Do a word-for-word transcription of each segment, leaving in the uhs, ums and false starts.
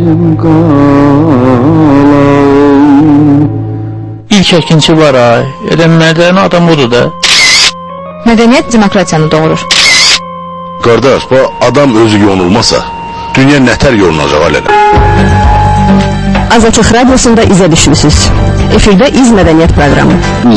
İlk əkinçi var ay, elə mədəni adam odur da. Mədəniyyət demokratiyanı doğurur. Qardaş, bu adam özü yonulmasa, dünya nətər yolunacaq alələ? Azadlıq Radiyosunda izə düşmüsünüz. Efirdə İz Mədəniyyət proqramı.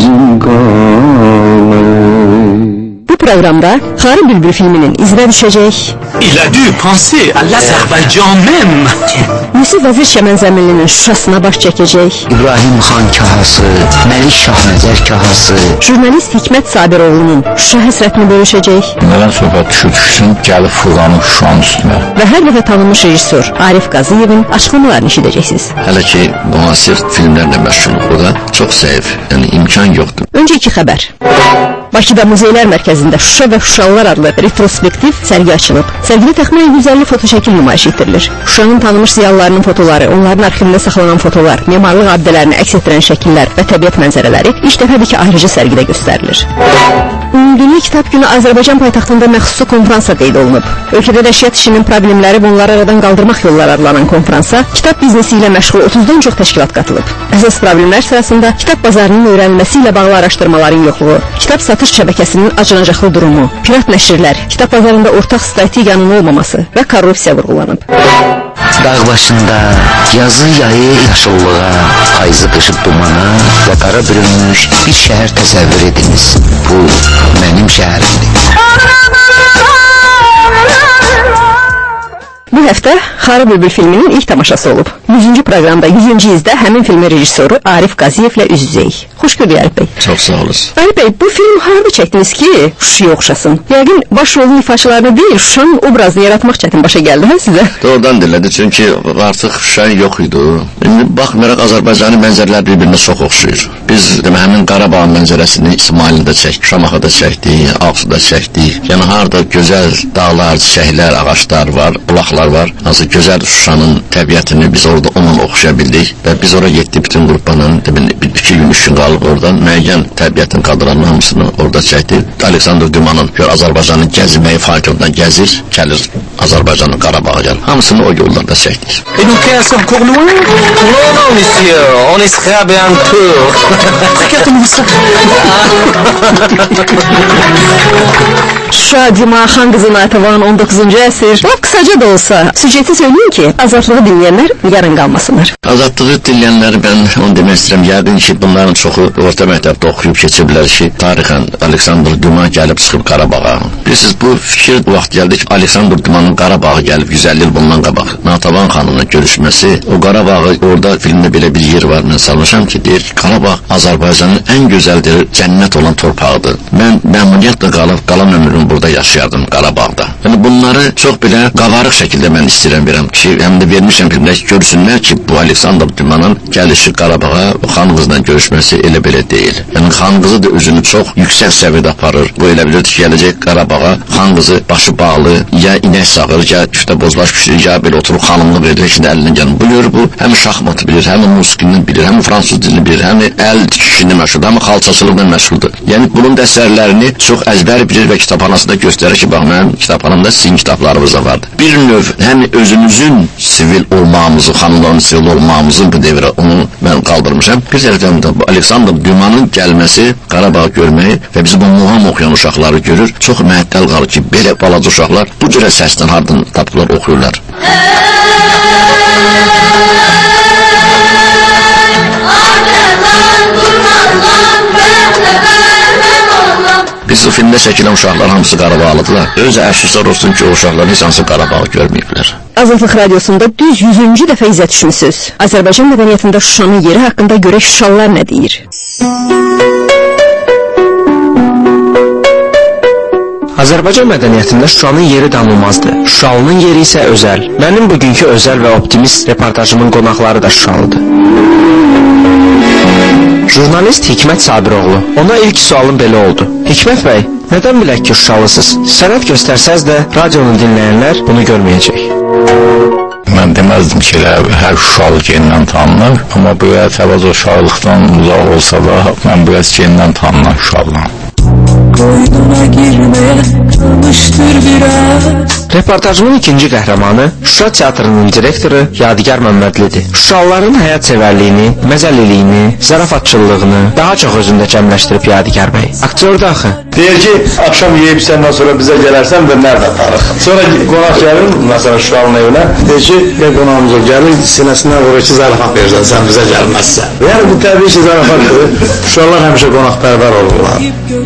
Bu proqramda Xarı Bülbül filminin izrə düşəcək. Il a dû penser à l'Azerbaïdjan même. Yusuf Vəzir Şəmənzəminlinin Şuşasına baş çəkəcək. İbrahim Xan kahası, Məlik Şahnəzər kahası. Jurnalist Hikmət Sabiroğlu'nun Şuşa həsrətini bölüşəcək. Nədən söhbət düşür düşsün, gəlib fırlanıb Şuşanın üstünə. Və hər dəfə tanınmış rejissor Arif Qazıyevin açıqlamalarını eşidəcəksiniz. Hələ ki, müasir filmlərlə məşğulluqda çox zəif, yəni imkan yoxdur. Öncə iki xəbər. Bakıda Muzeylər Mərkəzində Şuşa və Şuşalılar adlı retrospektiv sərgi açılıb. Sərgidə təxminən yüz əlli fotoşəkil nümayiş etdirilir. Şuşanın tanınmış ziyalılarının fotoları, onların arxivində saxlanan fotolar, memarlıq abidələrini əks etdirən şəkillər və təbiət mənzərələri ilk dəfədir ki, ayrıca sərgidə göstərilir. Dünya Kitab Günü Azərbaycan paytaxtında məxsusu konferansa qeyd olunub. Ölkədə nəşriyyat işinin problemləri və onları aradan qaldırmaq yolları adlanan konferansa kitab biznesi ilə məşğul otuzdan çox təşkilat qatılıb. Əsas problemlər sırasında kitab bazarının öyrənilməsi ilə bağlı araşdırmaların yoxluğu, kitab satış şəbəkəsinin acınacaqlı durumu, pirat nəşrlər, kitab bazarında ortaq strategiyanın olmaması və korrupsiya vurğulanıb. Dağ başında yazı yayı yaşıllığa, payızı qışı dumana və qara bürünmüş bir şəhər təsəvvür ediniz. Bu mənim şəhərimdir. Bu həftə Xarı Bülbül filminin ilk tamaşası olub. yüzüncü proqramda yüzüncü izdə həmin filmin rejissoru Arif Qazıyevlə üz-üzəyik. Xoş gördük Arif bəy. Çox sağ olasın. Arif bəy, bu film harada çəkdiniz ki, Şuşaya oxşasın? Yəqin baş rolun ifaçılarını deyil, Şuşanın obrazını yaratmaq çətin başa gəldi, hə sizə? Doğrudan dilədi, çünki artıq Şuşa yox idi. İndi baxmayaraq Azərbaycanın mənzərələri bir-birinə çox oxşuyur. Biz demə, həmin Qarabağ mənzərəsini İsmaildə çəkdik, Şamaxıda çəkdik, Ağsuda çəkdik. Yəni harada gözəl dağlar, çiçəklər, ağaclar var, bulaqlar var. Hansı gözəl Şuşanın təbiətini biz orada onunla oxşaya bildik və biz oraya getdik bütün qruplarla, iki gün, üç gün qalıb oradan müəyyən təbiətin kadranın hamısını orada çəkdik. Aleksandr Dumanın gör Azərbaycanın gəzməyi Fakirdən gəzir, gəlir Azərbaycanın Qarabağa gəlir. Hamısını o yollarda çəkdik. Et nous c'est encore loin? Non, non, monsieur, on y sera bientôt. Regardez-moi ça. Şuşa, Dima, Xan qızı Natəvan, on doqquzuncu əsr. Lap qısaca da olsa, süjeti söyleyeyim ki, azadlığı dinləyənlər yarın qalmasınlar. Azadlığı dinləyənləri mən onu demək istəyirəm. Yəqin ki, bunların çoxu orta məktəbdə oxuyub keçiblər ki, tarixən Aleksandr Duma gəlib çıxıb Qarabağa. Bilirsiniz, bu fikir bu vaxt gəldi ki, Aleksandr Dumanın Qarabağa gəlib yüz əlli il bundan qabaq Natəvan xanımla görüşməsi, o Qarabağı orada filmdə belə bir yer var, mən salmışam ki, deyir ki, Qarabağ Azərbaycanın ən gözəldir, cənnət olan torpağıdır. Mən məmnuniyyətlə qalıb, qalan ömrümü burada yaşayardım Qarabağda. Yəni bunları çox belə qavarıq şəkildə mən istəyirəm verəm ki, həm də vermişəm filmdə ki, görsünlər ki, bu Aleksandr Dumanın gəlişi Qarabağa xan qızla görüşməsi elə belə deyil. Yəni xan qızı da özünü çox yüksək səviyyədə aparır. Bu elə bilirdi ki, gələcək Qarabağa xan qızı başı bağlı, ya inək sağır, ya küftə bozbaş küçür, ya belə oturub xanımlıq edir, şimdi əlindən gəlin. Buyur, bu həm şahmatı bilir, həm musiqini bilir, həm fransız dilini bilir, həm əl tikişini məşğuldur, həm xalçaçılıqla məşğuldur. Yəni bunun da əsərlərini çox əzbər bilir və kitabxanasında göstərir ki, bax, mənim kitabxanamda sizin kitablarınız da vardır. Bir növ həm özümüzün sivil olmağımızı, xanımların sivil olmağımızı bu devrə onu mən qaldırmışam. Bir tərəfdən də Aleksandr Dumanın gəlməsi, Qarabağ görməyi və bizi bu muğam oxuyan uşaqları görür. Çox məəttəl qalır ki, belə balaca uşaqlar bu cürə səsdən hardan tapılar, oxuyurlar. Biz o filmdə çəkilən uşaqlar hamısı Qarabağlıdırlar. Özə əfsuslar olsun ki, o uşaqlar heç hansı Qarabağı görməyiblər. Azadlıq Radiosunda düz yüzüncü dəfə izə düşmüsünüz. Azərbaycan mədəniyyətində Şuşanın yeri haqqında görək Şuşalılar nə deyir? Azərbaycan mədəniyyətində Şuşanın yeri danılmazdır. Şuşalının yeri isə özəl. Mənim bugünkü özəl və optimist reportajımın qonaqları da Şuşalıdır. Jurnalist Hikmət Sabiroğlu. Ona ilk sualım belə oldu. Hikmət bəy, nədən bilək ki Şuşalısınız? Sənət göstərsəz də radionu dinləyənlər bunu görməyəcək. Mən deməzdim ki, hər Şuşalı genindən tanınır, amma biraz əvvəz o Şuşalıqdan uzaq olsa da, mən biraz genindən tanınan Şuşalıdan. Koynuna girmeye Reportajımın ikinci qəhrəmanı Şuşa Teatrının direktoru Yadigar Məmmədlidir. Şuşalıların həyat sevərliyini, məzəliliyini, zarafatçılığını daha çox özündə cəmləşdirib Yadigar bəy. Aktyordur axı. Deyir ki, akşam yeyib səndən sonra bizə gələrsən və nerede tarix? Sonra qonaq gəlir, məsələn Şuşalının evinə, deyir ki, ya qonağımıza gəlir, sinəsindən vurur ki, zarafat verirsən, sən bizə gəlməzsən. Yəni bu təbii ki, zarafatdır. Şuşalılar həmişə qonaqpərvər olurlar.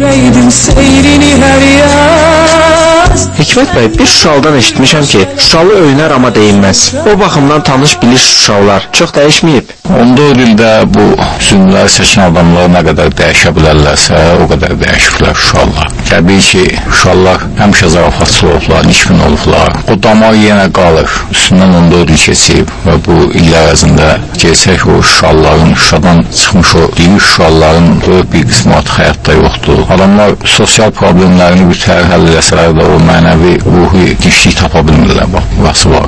Hikmət bəy, bir Şuşalıdan eşitmişəm ki, Şuşalı öyünər amma deyilməz. O baxımdan tanış bilir Şuşalılar çox dəyişməyib. on dörd ildə bu zümrələri seçən adamlar nə qədər dəyişə bilərlərsə, o qədər dəyişiblər Şuşalılar. Təbii ki, Şuşalılar həmişə zarafatçı olublar, nikbin olublar. O damar yenə qalır. Üstündən on dörd il keçib və bu illər ərzində gəlsək o Şuşalıların, Şuşadan çıxmış o iri Şuşalıların böyük bir qismi artıq həyatda yoxdur. Adamlar sosial problemlərini bütər həll eləsələr də o mənəvi, ruhi dinçlik tapa bilmirlər. Bax, burası var.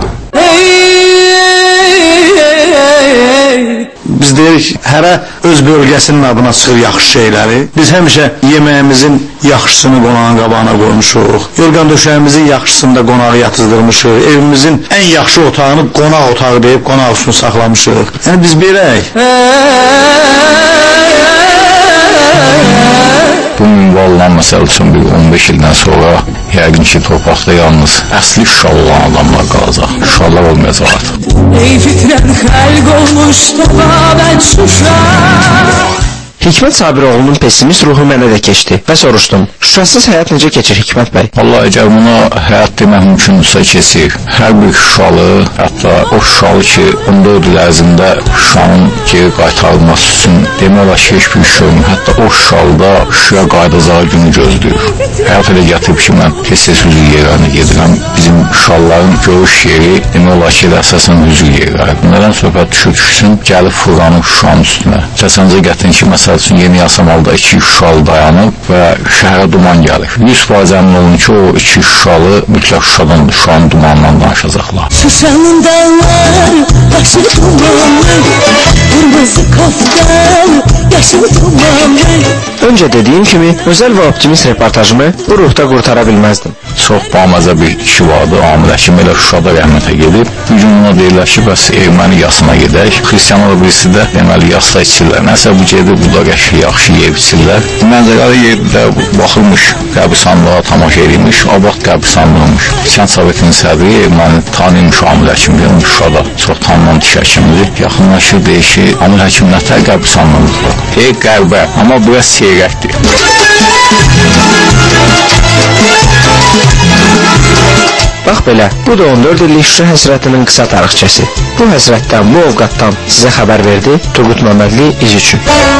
Biz deyirik, hərə öz bölgəsinin adına çıxır yaxşı şeyləri. Biz həmişə yeməyimizin yaxşısını qonağın qabağına qoymuşuq. Yorgan döşəyimizin yaxşısını da qonağı yatızdırmışıq. Evimizin ən yaxşı otağını qonaq otağı deyib qonaq üçün saxlamışıq. Yəni biz beləyik. Bu minvallanan məsəl üçün bir on beş ildən sonra yəqin ki, torpaqda yalnız əsli Şuşalı olan adamlar qalacaq. Şuşalılar olmayacaq artıq. Ey fitrən xəlq olmuş təbabət Şuşa. Hikmət Sabiroğlu'nun pessimist ruhu mənə də keçdi və soruşdum. Şuşasız həyat necə keçir Hikmət bəy? Vallahi əgər buna həyat demək mümkündürsə keçir. Hər bir Şuşalı, hətta o Şuşalı ki, on dörd il ərzində Şuşanın geri qaytarılması üçün demək olar ki, heç bir iş görmür. Hətta o Şuşalıda Şuşaya qayıdacağı günü gözləyir. Həyat elə gətirib ki, mən tez-tez hüzür yerlərinə gedirəm. Bizim Şuşalıların görüş yeri demək olar ki, elə əsasən hüzür yerləri. Nədən söhbət düşür düşsün, gəlib fırlanıb Şuşanın üstünə. Kəsəncə gətirin ki, məsəl üçün yeni yasamalda iki Şuşalı dayanıb və şəhərə duman gəlir. yüz faiz əmin olun ki, o iki Şuşalı mütləq Şuşadandır, Şuşanın dumanından danışacaqlar. Şuşanın dağları, başı dumanlı, kırmızı kaftan, yaşı dumanlı. Öncə dediyim kimi, özəl və optimist reportajımı bu ruhda qurtara bilməzdim. Çox bamazə bir kişi vardı, Amil Həkim elə Şuşada rəhmətə gedib. Bir gün ona deyirlər ki, bəs erməni yasına gedək. Xristiyanlar birisi də deməli yasda içirlər. Nəsə bu gedir, burada qəşi yaxşı yeyib içirlər. Mənzərəli yerdə baxılmış, qəbristanlığa tamaşa edilmiş, Abad qəbristanlığımış. Kənd Sovetinin sədri erməni tanıymış Amil Həkim, deyilmiş Şuşada çox tanınan diş həkimidir. Yaxınlaşır, deyir ki, Amil Həkim nətər qəbristanlığımız var? Ey qərbə, amma biraz seyrəkdir. Bax belə, bu da on dörd illik Şuşa həsrətinin qısa tarixçəsi. Bu həsrətdən, bu ovqatdan sizə xəbər verdi Turgut Məmmədli iz üçün.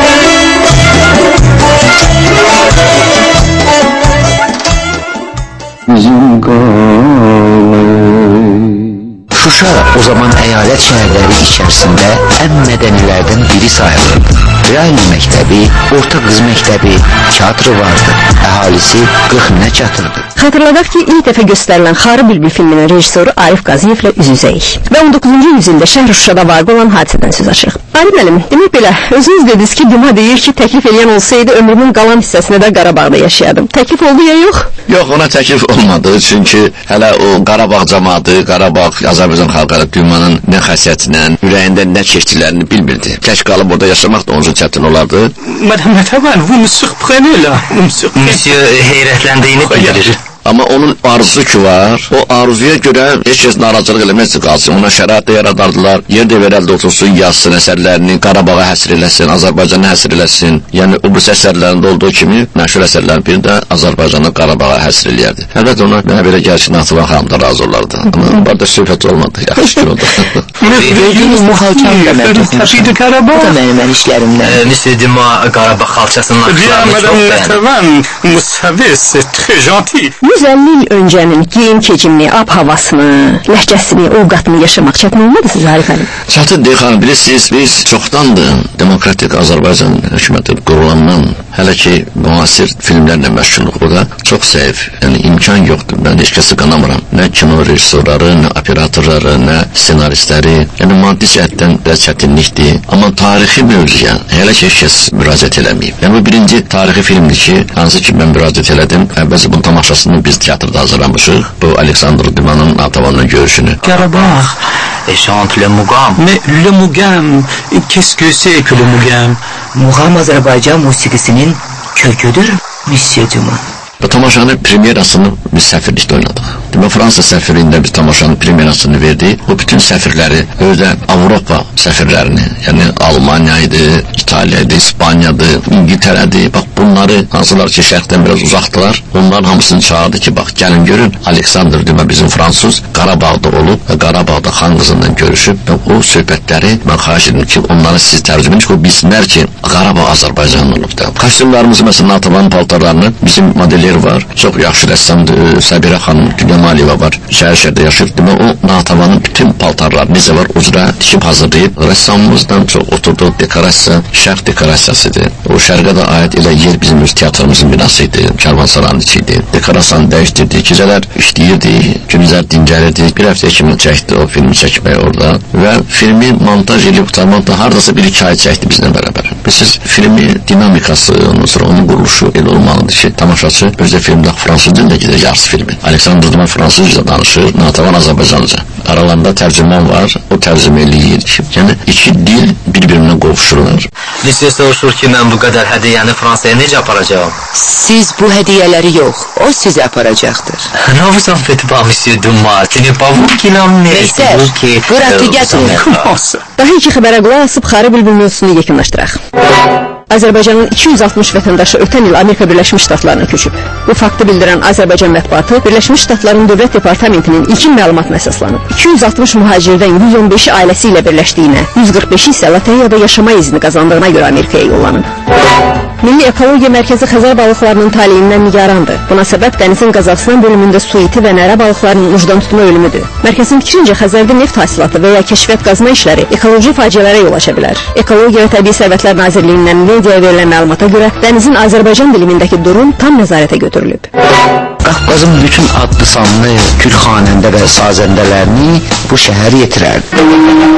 Şuşa o zaman əyalət şəhərləri içərisində ən mədənilərdən biri sayılırdı. Real məktəbi, orta qız məktəbi, teatrı vardı. Əhalisi qırx minə çatırdı. Xatırladaq ki, ilk dəfə göstərilən Xarı Bülbül filminin rejissoru Arif Qazıyevlə üz-üzəyik. Və on doqquzuncu yüzildə şəhər Şuşada vaqe olan hadisədən söz açırıq. Arif müəllim, demək belə, özünüz dediniz ki, Duma deyir ki, təklif eləyən olsaydı ömrümün qalan hissəsində də Qarabağda yaşayadım. Təklif oldu ya yox? Yox, ona təklif olmadı. Çünki hələ o Qarabağ cəmaatı, Qarabağ, Azərbaycan xalqı Dumanın nə xəsiyyətinə, ürəyində nə keçdiklərini bilmirdi. Tək qalıb orada yaşamaq da onun üçün çətin olardı. Madame Natavan, vous me surprenez là. Monsieur heyrətləndiyini bildirir. Amma onun arzusu ki var, o arzuya görə heç kəs narazılıq eləməzdi qalsın. Ona şərait də yaradardılar, yer də verəldi otursun, yazsın əsərlərini, Qarabağa həsr eləsin, Azərbaycanı həsr eləsin. Yəni, o bu əsərlərində olduğu kimi, məşhur əsərlərin biri də Azərbaycanı Qarabağa həsr eləyərdi. Əlbəttə ona mənə belə gəlir ki, Natavan xanım da razı olardı. Amma orada söhbət olmadı, yaxşı ki oldu. Gördüyünüz muhakəm da mən toxunmuşam. Bu da mənim ən işlərimdən. Monsieur Duma Qarabağ xalçasının axşarını çox bəyəndim. yüz əlli il öncənin geyim keçimini, ab havasını, ləhcəsini, ovqatını yaşamaq çətin olmadı siz Arif əlim? Çətin deyil xanım, bilirsiniz, biz çoxdandır Demokratik Azərbaycan hökuməti qurulandan hələ ki müasir filmlərlə məşğulluq da çox zəif, yəni imkan yoxdur. Mən heç kəsi qanamıram. Nə kino rejissorları, nə operatorları, nə senaristləri, yəni maddi cəhətdən biraz çətinlikdir. Amma tarixi mövzuya hələ ki heç kəs müraciət eləməyib. Yəni bu birinci tarixi filmdir ki, hansı ki mən müraciət elədim, əvvəlcə bunun tamaşasını biz teatrda hazırlamışıq. Bu Aleksandr Duman'ın Natavan'la görüşünü. Karabağ et chante le Mugham. Mais le Mugham, qu'est-ce que c'est que le Mugham? Mugham Azerbaycan musikisinin köküdür, Monsieur Duman. Bu tamaşanın premierasını biz səfirlikdə oynadık. Demək, Fransa səfirliyində biz tamaşanın premierasını verdik. O bütün səfirləri, özdə Avropa səfirlərini, yəni Almanya idi, İtaliya idi, İspaniya idi, İngiltərə idi. Bax, bunları hansılar ki, şərqdən biraz uzaqdılar, onların hamısını çağırdı ki, bax, gəlin görün, Aleksandr Duma bizim fransız Qarabağda olub və Qarabağda xan qızından görüşüb və o söhbətləri mən xahiş edim ki, onları siz tərcümə edin ki, o bilsinlər ki, Qarabağ Azərbaycan olub da. Kostyumlarımızı, məsələn, Natavanın paltarlarını bizim modeli var. Çox yaxşı rəssamdır. Səbirə xanım Güləmaliyeva var. Şəhər-şəhərdə yaşayır. Demək, o Natavanın bütün paltarları necə var, o cürə tikib hazırlayıb. Rəssamımızdan çox oturduğu dekorasiya şərq dekorasiyasıdır. O şərqə də aid elə yer bizim öz teatrımızın binası idi. Karvansaranın içi idi. Dekorasiyanı dəyişdirdi. Gecələr işləyirdi. Günüzlər dincəlirdi. Bir həftə kimi çəkdi o filmi çəkməyi orada. Və filmi montaj edib qutarmaqda hardasa bir iki ay çəkdi bizlə bərabər. Siz filmi dinamikası, ondan sonra onun quruluşu elə olmalıdır ki, tamaşaçı özdə filmdə fransız dilində gedir yarısı filmin. Aleksandr Duman fransızca danışır, Natavan Azərbaycanca. Aralarında tərcüman var, o tərcümə eləyir. Yəni, iki dil bir-birindən qovuşurlar. Lisya soruşur ki, mən bu qədər hədiyəni Fransaya necə aparacağım? Siz bu hədiyələri yox, o sizi aparacaqdır. Ne vous en faites pas, Monsieur Dumas, ce n'est pas vous qui l'emmenez, c'est vous qui... bu rəqi gətirin. Daha iki xəbərə qulaq asıb Xarı Bülbül mövzusunu yekunlaşdıraq. Azərbaycanın iki yüz altmış vətəndaşı ötən il Amerika Birləşmiş Ştatlarına köçüb. Bu faktı bildirən Azərbaycan mətbuatı Birləşmiş Ştatların Dövlət Departamentinin ilkin məlumatına əsaslanıb. iki yüz altmış mühacirdən yüz on beşi ailəsi ilə birləşdiyinə, yüz qırx beşi isə Lateyada yaşama izni qazandığına görə Amerikaya yollanıb. Milli Ekologiya Mərkəzi Xəzər balıqlarının taleyindən nigarandır. Buna səbəb dənizin Qazaxıstan bölümündə su iti və nərə balıqlarının ucdan tutma ölümüdür. Mərkəzin fikrincə Xəzərdə neft hasilatı və ya kəşfiyyat qazma işləri ekoloji faciələrə yol aça bilər. Ekologiya və Təbii Sərvətlər Nazirliyindən mediaya verilən məlumata görə dənizin Azərbaycan dilimindəki durum tam nəzarətə götürülüb. Qafqazın bütün adlı sanlı külxanəndə və sazəndələrini bu şəhər yetirərdi.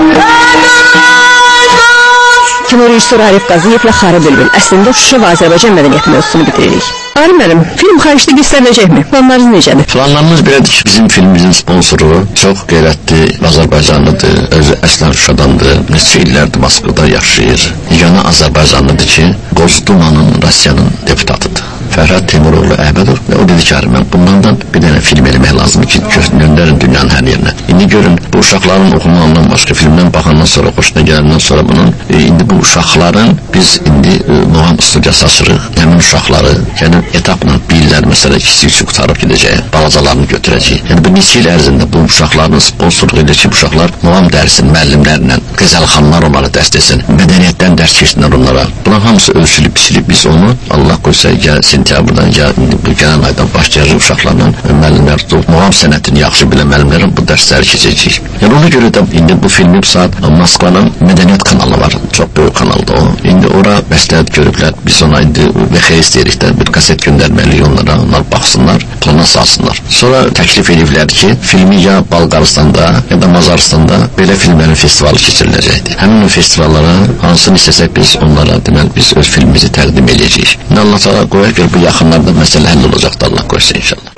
Kino rejissor Arif Qazıyevlə Xarı Bülbül əslində Şuşa və Azərbaycan mədəniyyəti mövzusunu bitiririk. Arif müəllim, film xaricdə göstəriləcəkmi? Planlarınız necədir? Planlarımız belədir ki, bizim filmimizin sponsoru çox qeyrətli Azərbaycanlıdır, özü əslən Şuşadandır, neçə illərdir Moskvada yaşayır. Yeganə Azərbaycanlıdır ki, Qozdumanın Rusiyanın deputatıdır. Fərhad Temuroğlu Əhmədov və o dedi ki, mən bundan bir dənə film eləmək lazımdır ki, göndərin dünyanın hər yerinə. İndi görün, bu uşaqların oxumağından başqa filmdən baxandan sonra, xoşuna gələndən sonra bunun, e, indi bu uşaqların biz indi e, Muğam studiyası açırıq, həmin uşaqları, yəni etapla bir illər məsələ ikisi üçün qutarıb gedəcək, balacalarını götürəcək. Yəni bu neçə il ərzində bu uşaqların sponsorluq edir ki, bu uşaqlar Muğam dərsin müəllimlərlə, qəzəlxanlar onları dərs desin, mədəniyyətdən dərs keçsinlər onlara. Bunun hamısı ölçülüb, biçilib, biz onu Allah qoysa gəlsin sentyabrdan ya bu gələn aydan başlayacaq uşaqlarla müəllimlər muğam sənətini yaxşı bilən müəllimlərin bu dərsləri keçəcək. Yəni ona görə də indi bu filmi saat Moskvanın mədəniyyət kanalı var. Çox böyük kanaldır o. İndi ora məsləhət görüblər. Biz ona indi V X istəyirik də bir kaset göndərməliyik onlara. Onlar baxsınlar, plana salsınlar. Sonra təklif ediblər ki, filmi ya Balqaristanda ya da Mazaristanda belə filmlərin festivalı keçiriləcəkdir. Həmin o festivallara hansını istəsək biz onlara deməli biz öz filmimizi təqdim edəcəyik. Allah təala qoyar ki, bu yaxınlarda məsələ həll olacaqdır, Allah qoysa inşallah.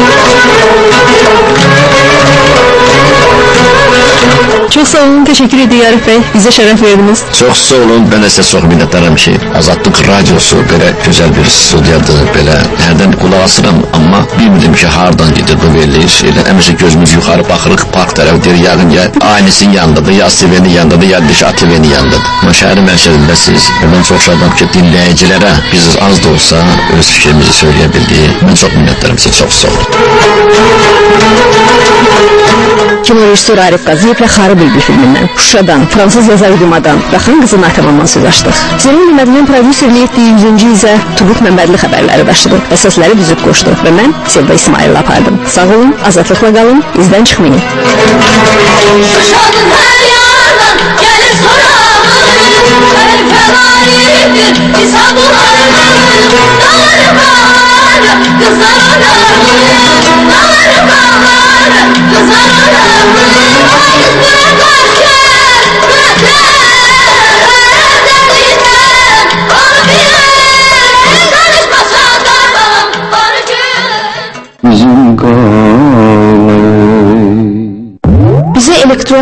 Çox sağ olun, teşekkür edirik Arif Bey, bizə şərəf verdiniz. Çox sağ olun, mən sizə çox minnətdaram ki, Azadlıq Radiosu belə gözəl bir studiyadır, belə hərdən qulaq asıram, amma bilmirdim ki, hardan gedir bu verilir. Elə həmişə gözümüz yuxarı baxırıq, park tərəf deyir, yağın ya ailəsin yanındadır, ya S T V-nin yanındadır, ya diş A T V-nin yanındadır. Amma şəhərin mərkəzindəsiniz. Mən çox şadam ki, dinləyicilərə biz az da olsa öz fikrimizi söyləyə bildik. Mən çox minnətdaram sizə, çox sağ olun. Kino rejissor Arif Qazıyevlə Xarı Bülbül filmindən, Şuşadan, fransız yazar Dumadan və xan qızı Natavandan söz açdıq. Zeynəb Mədinin prodüserliyi etdiyi yüzüncü izə Tuğut Məmmədli xəbərləri daşıdı və səsləri düzüb qoşdu və mən Selva İsmail'la apardım. Sağ olun, azadlıqla qalın, izdən çıxmayın. Şuşanın hər yandan gəlir soramın, hər fəvalidir İsa bularım, dağları bağları, qızlar olarım, dağları bağları, qızlar olarım, hayız bırakarken, bıraklar, delinden, onu bilen, danışmasan da var gün. elektron